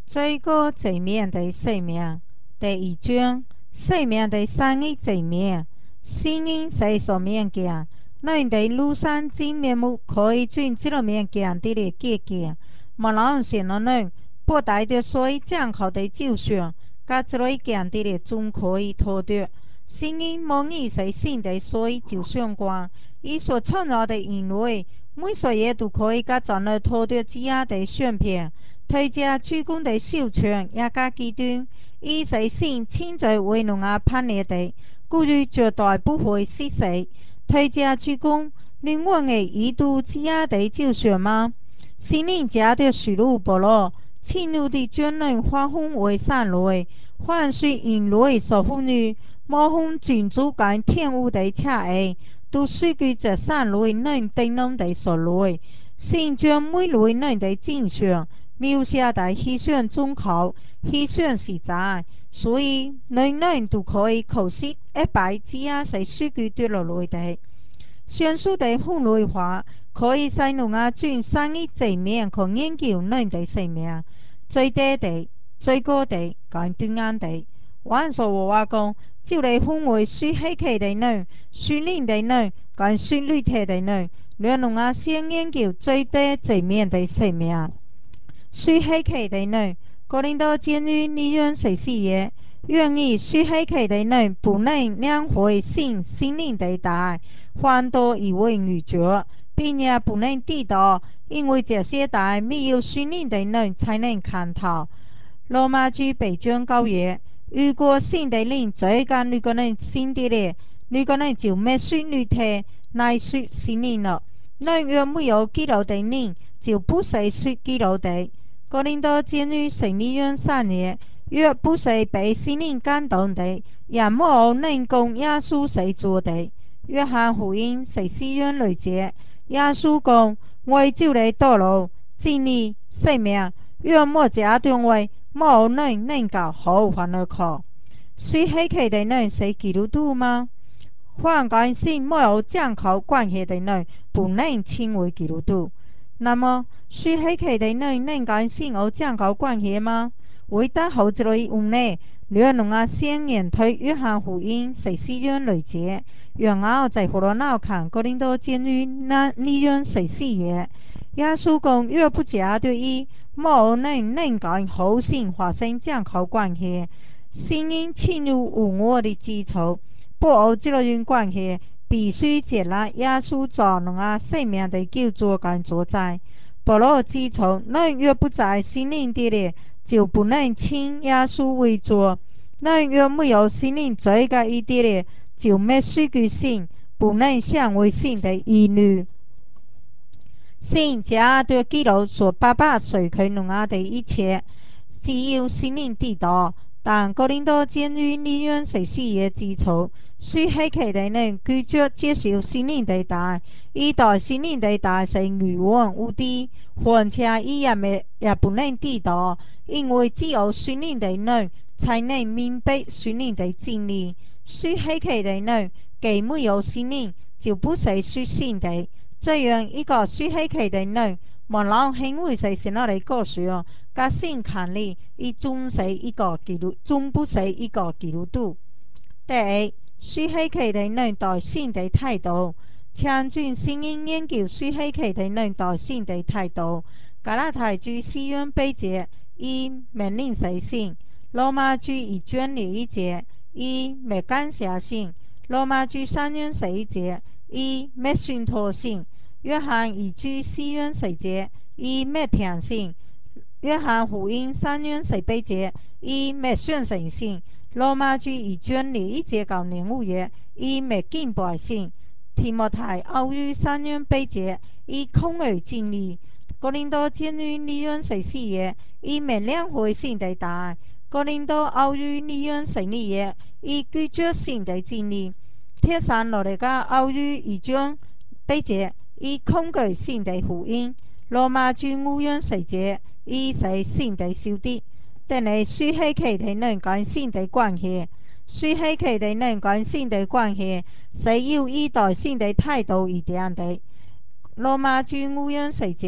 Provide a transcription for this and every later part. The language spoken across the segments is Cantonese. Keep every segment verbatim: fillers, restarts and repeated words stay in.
最高层面的生命。第一章：生命的三个层面。心灵是什么物件？咱的庐山真面目可以从这个物件的里见见。莫人想了咱不带着所有讲考的就像，甲这个件的里总可以脱得。心灵模拟是新的所有就相关，伊所创造的因为每所也都可以甲咱们脱得只下的相片。推家主公的小权也加极端，伊是先亲在为农啊判列的，故于绝对不会失势。推家主公，你我的一度之下的就选吗？心灵家的水路不落，侵入的专人花风为善类，凡是因类所妇女，莫风君主间天污的恰爱，都属于这善类能等人的所类，先将每类人的真相。描写在虚想中考，虚想实在，所以人人都可以考试一百只也是属于对落来的。上述的风类化可以使人啊转三个层面去研究人的生命，最低的、最高的、跟中央的。我所话讲，就嚟分为属黑气的人、属灵的人、跟属绿体的人，让人啊先研究最低层面的生命。属黑气的人，哥林多监狱利用十四页，愿意属黑气的人不能领会性心灵的大，反倒以为愚拙，并也不能抵达，因为这些大没有属灵的人才能看透。罗马书八章九页，如果信的人追赶那个人信的咧，那个人就没属灵体，乃属心灵了。那若没有基督的人，就不是属基督的。哥林多监狱神利用三年，若不是被心灵感动的，也冇能讲耶稣是做的。约翰福音十四章六节，耶稣讲：我就嚟道路、真理、生命，若冇这段话，冇人能够好还而靠。属黑气的人是基督徒吗？凡跟信没有讲考关系的人，不能称为基督徒。那么，属黑气的人能跟信有讲考关系吗？为得后这类问题，让人啊先研推约翰福音十四章六节，然后在葫芦脑看哥林多监狱那利用十四页。耶稣讲：若不加对伊，冇人能跟后信发生讲考关系。信因侵入无我的基础。不熬这种关系，必须接纳耶稣做人啊生命的救主跟主宰。保罗指出，人若不在心灵地里，就不能称耶稣为主。人若没有心灵这个一地里，就没属于神，不能成为神的儿女。神家对基督所爸爸授给人啊的一切，只有心灵地道。但哥林多监狱利用十四页基础，属黑气的人拒绝接受心灵的大，一代心灵的大是愚妄无知，况且伊也没也不能抵达，因为只有心灵的人才能明白心灵的真理。属黑气的人既没有心灵，就不是属神的。这样一个属黑气的人，莫人很为是神那的故事，甲神看里，伊总是一个基督，总不是一个基督徒。第一，属黑气的人对神的态度，强转声音研究属黑气的人对神的态度。加拉太书四章八节，伊命令实行；罗马书一章二一节，伊未感谢神；罗马书三章十一节，伊未信托神。约翰二书四章四节，伊未听信；约翰福音三章十八节，伊未相信神；罗马书二章二一节到零五节，伊未敬拜神；提摩太后书三章八节，伊恐惧真理；哥林多监狱利用十四页，伊未领会神的大；哥林多后书利用十二页，伊拒绝神的真理；帖撒罗尼迦后书二章八节。伊恐惧神的福音，罗马书五章十节，伊是神的兄弟。但係属黑气的人跟神的关系，属黑气的人跟神的关系是由伊对神的态度而定的。罗马书五章十节，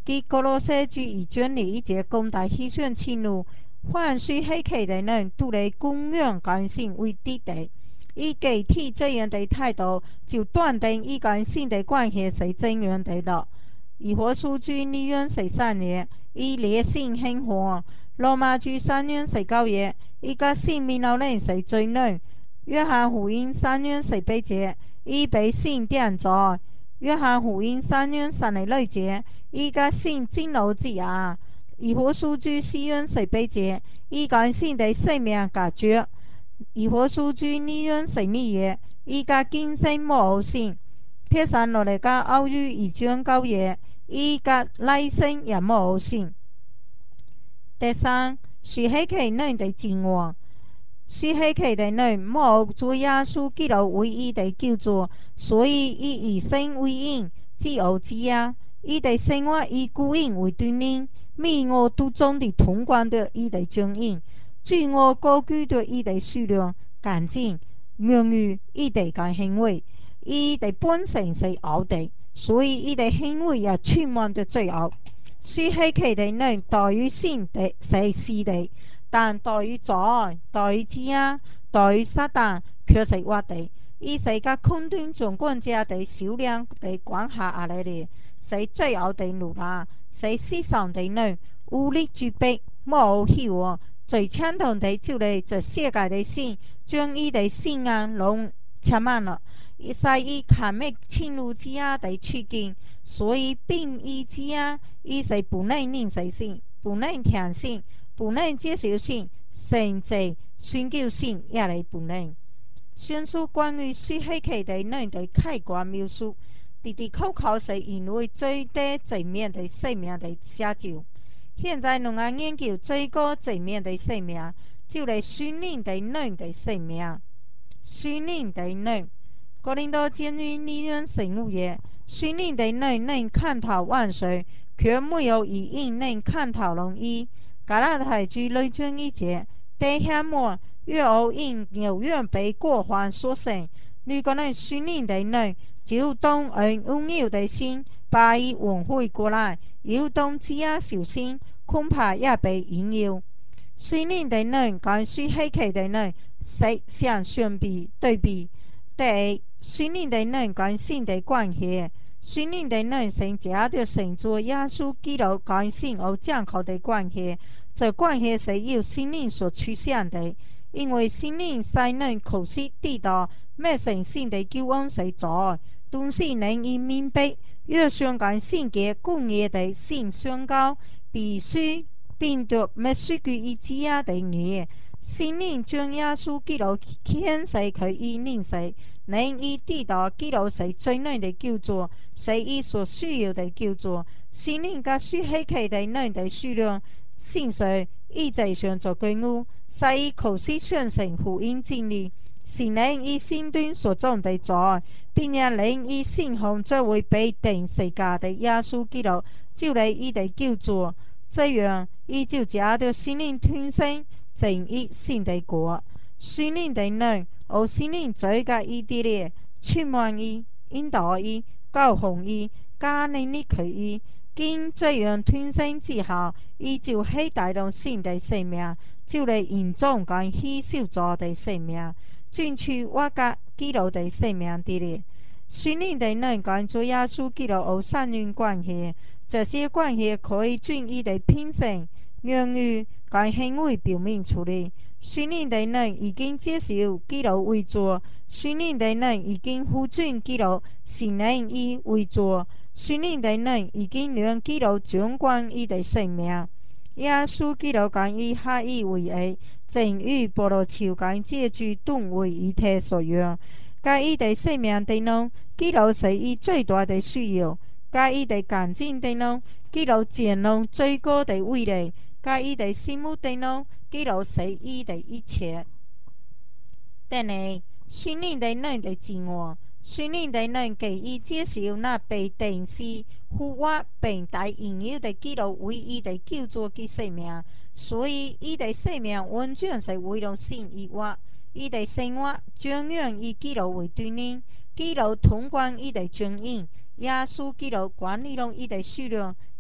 基哥罗西主以真理一节公大希选迁怒，凡是希奇的人，都来供养感性为敌地。以具体这样的态度，就断定以感性的关系是怎样的了。以何书主利用是三年，以烈性兴化；罗马主三年是九月，以个性命老人是最难。约翰福音三年是八节，以被性点在；约翰福音三年三十六节，以个性进入之啊。以何书主四年是八节，以感性的生命隔绝。以何书主利用是二月，以个精神无性。贴上落嚟嘅歐於二章九嘢，依家拉升也冇線。第三，樹希其內的戰王，樹希其的內冇做耶穌基督唯一的救助，所以以以身為因，自傲之呀。以的生活以孤因為鍛鍊，米我都中的通關的以的經驗，罪我高舉的以的數量，乾淨，榮譽以的嘅行為。伊的本性是惡的，所以伊的行為也充滿着罪惡。說希奇的人待於善的是是的，但待於罪、待於欺壓、待於撒旦卻是惡的。伊是個空端掌管者的小量的管下阿來的，是罪惡的奴隸，是世上的人無力舉逼，冇希望。最強同的就嚟這世界的心，將伊的心眼攏插滿了。使伊看咩遷怒之下的處境，所以並伊之下，伊是不能認識性，不能聽性，不能接受性，甚至宣告性也嚟不能。宣述關於說希奇的人的客觀描述，的的確確是因為最低正面的生命的寫照。現在我們研究最高正面的生命，就係訓練的人的生命，訓練的人。哥林多監獄利用神物也，訓練的人能看透萬事，卻沒有一應能看透容易。加拉太書六章一節，弟兄們，若有因有緣被過犯所勝，如果能訓練的人，就當按榮耀的心把伊挽回過來，要當自己小心，恐怕也被引誘。訓練的人跟說希奇的人是相相比對比。第二，訓練的人跟性的關係，訓練的人先假着成做耶穌基督跟性有正確的關係，這關係是由心靈所出現的，因為心靈才能確實知道咩神性的救恩是在，同時能以明白，若想跟性格共業的性相交，必須並讀咩書據以之下的嘢。心靈將耶穌基督顯示佢以認識，能以知道基督是最難的救助，是伊所需要的救助。心靈甲說希奇的人的數量，現實一直上做據誤，使伊確實相信福音真理，是能以心端所種的在，並且能以信奉這位被釘十架的耶穌基督，就嚟伊的救助。這樣，伊就假着心靈吞生。正義性的果，訓練的人有心靈最佳伊啲咧，充滿伊、引導伊、教紅伊、加能力佢伊，經這樣吞生之後，伊就係帶動新的生命，就嚟延續跟希少咗的生命，進去我家基督的生命啲咧。訓練的人跟主耶穌基督有三人關係，這些關係可以轉移的品性、榮譽。跟行為表明出嚟，訓練的人已經接受基督為主，訓練的人已經服尊基督，是能以為主，訓練的人已經讓基督掌管伊的生命。耶穌基督跟伊合一為一，正如保羅朝跟這句同為一體所用。甲伊的生命當中，基督是伊最大的需要；甲伊的感情當中，基督佔用最高的位置。甲伊的心目當中，基督是伊的一切。第二，訓練的人的自我，訓練的人給伊接受那被釘死、復活並帶榮耀的基督為伊的救助嘅生命，所以伊的生命完全是為了神而活。伊的生活將讓以基督為對象，基督統管伊的經營，耶穌基督管理了伊的數量。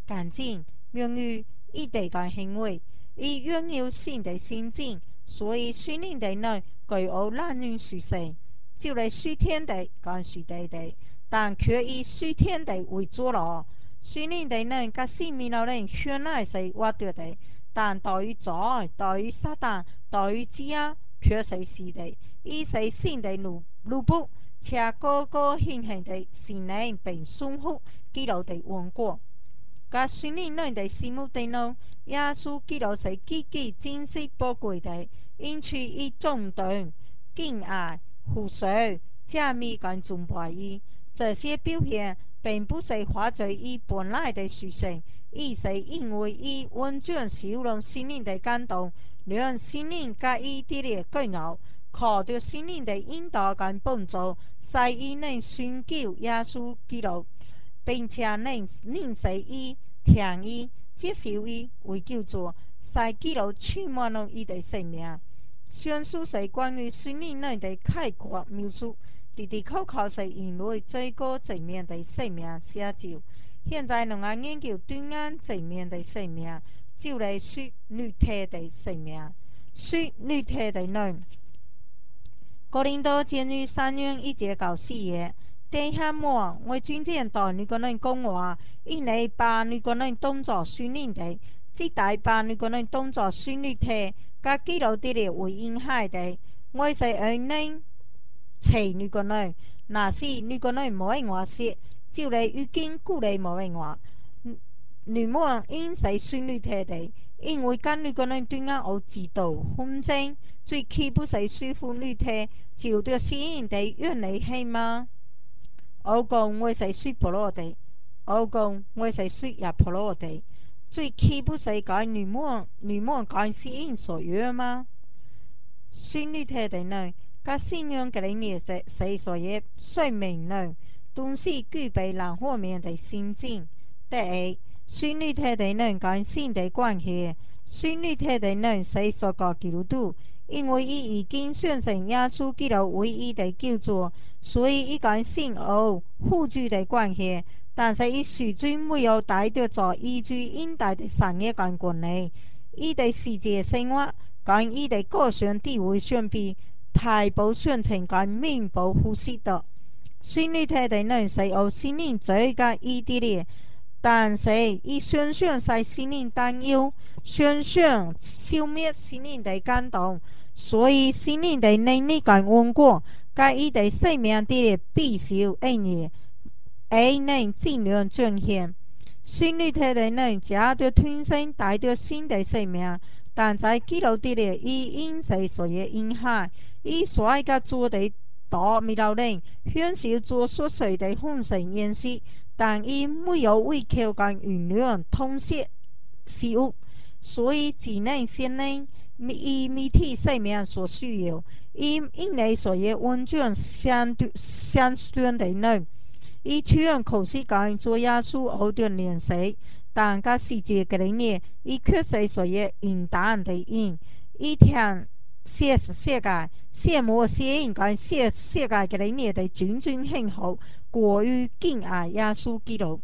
干净、源于一地嘅行為，以擁有善的心境，所以訓練的人具有難人屬性，就嚟屬天地跟屬地地，但卻以屬天地為主咯。訓練的人甲生命老人原來是活着的，但對於罪、對於撒旦、對於罪惡，卻是死的。伊是神的奴奴僕，且個個慶幸的信任並順服基督的恩果。甲訓練人的心目的呢，耶穌基督是極其珍惜寶貴的，因此伊重視、敬愛、服侍、讚美跟崇拜伊。這些表現並不是發自伊本來的屬性，而是因為伊完全受了聖靈的感動，讓聖靈甲伊啲嘅結合，靠着聖靈的引導跟幫助，使伊能尋求耶穌基督，並且能認識伊、聽伊、接受伊為救主，使基督充滿了伊的生命。上述是關於聖靈人的概括描述，的的確確是人類最高層面的生命寫照。現在我們研究對岸層面的生命，就係屬肉體的生命。屬肉體的人，哥林多前書三章一節到四節。弟兄們，我專正對你個人講話，因你把你個人當作屬靈的，即大把你個人當作屬肉體，甲基督的力為影響的。我是愛恁飼你個人，那是你個人無愛我說，就嚟已經鼓勵無愛我。你們應是屬肉體的，因為甲你個人對我有嫉妒紛爭，最豈不是屬乎肉體，就着聖靈的原理係嗎？我講我是屬保羅的，我講我是屬亞波羅的，最豈不是該你們你們該聖靈所約嗎？屬肉體的人，甲信仰嘅人的是所謂說明人，都是具備兩方面的心境。第一，屬肉體的人跟神的關係，屬肉體的人是屬個基督徒，因為伊已經相信耶穌基督唯一的救主，所以伊跟神有互助的關係。但是伊始終沒有帶着做依據應帶的產業跟權利，伊的世界生活跟伊的個人地位相比，太不純情跟名不符實的。屬肉體的人是有聖靈做甲伊的力，但是伊常常使聖靈擔憂，常常消滅聖靈的感動，所以聖靈的能力跟恩果，甲伊的生命的必須恩義，而能盡量彰顯。屬肉體的人藉着天生帶着新的生命，但在基督的力伊因是所有影響，伊所愛甲做的多米老人，享受做所隨的豐盛宴席，但伊沒有胃口跟原諒通食食物，所以只能先能以媒體生命所需要，因因為所有完全相對相對的人。伊雖然口是講做耶穌後的聯繫，但甲世界嘅人，伊卻是所有應當的人。伊聽世世界羨慕世人跟世世界嘅人的諄諄幸福，過於敬愛耶穌基督。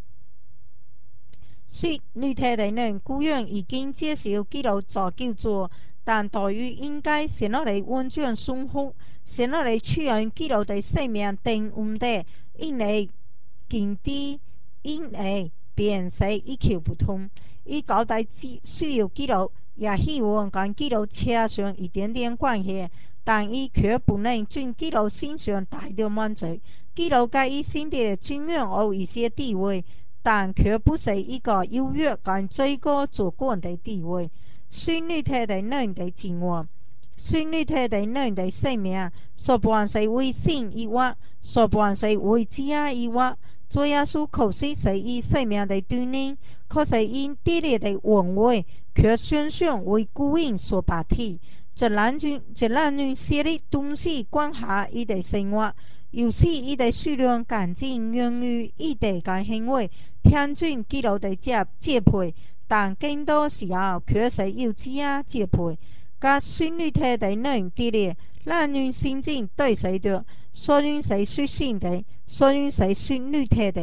屬肉體的人固然已經接受基督做救主，但對於應該先落嚟完全順服，先落嚟取用基督的生命定恩的，因為經地因為辨識一竅不通，伊交代需要基督，也希望跟基督扯上一點點關係，但伊卻不能從基督身上得到滿足。基督甲伊身體尊榮有一些地位，但卻不是一個優越跟最高主管的地位。屬肉體的人的自我，屬肉體的人的生命，多半是為神而活，多半是為自己而活。主耶穌確實是以生命的鍛鍊，可是因地理的恩惠，卻常常為孤人所拔體。這讓人這讓人寫的東西管轄伊的生活，有時伊的數量趕緊源於伊的個行為，聽準基督的接接配，但更多時候卻是由自己接配。甲屬肉體的人地理，讓人心境對誰的，所以是屬神的，所以是屬肉體的。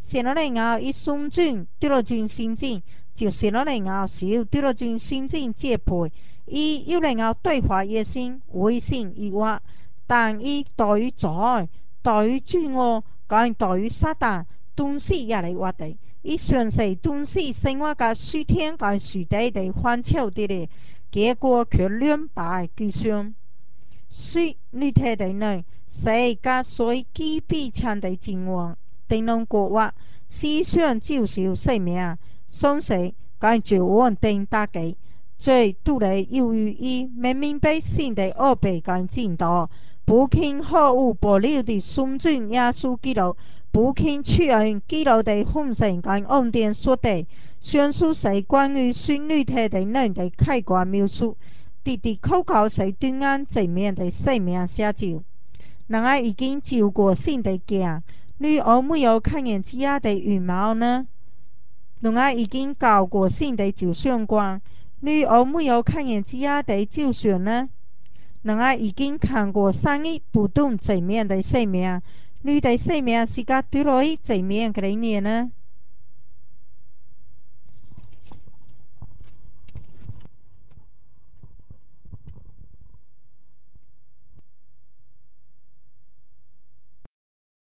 寫落嚟後，一送轉對落轉先進，就寫落嚟後少對落轉先進接配，伊要嚟後對話熱線、微信以外，但伊對於在對於豬我講對於撒旦東西也嚟話題，伊詳細東西生活嘅數天講數地地翻炒啲咧，結果卻兩敗俱傷。雖你睇地內，世界最基比強的戰王，定能國話思想照少生命，相信講絕穩定大計，最都嚟由於伊未明白新的奧秘講進度，不肯毫無保留地順從耶穌基督，不肯取用基督的豐盛講恩典所得，宣述是關於孫女睇地內的客觀描述。的的確確是對岸正面的生命寫照。人家已經照過新的鏡，你有沒有看見自己的羽毛呢？人家已經照過新的照相光，你有沒有看見自己的照相呢？人家已經看過上一不動正面的生命，你的生命是個對落正面嘅理念呢？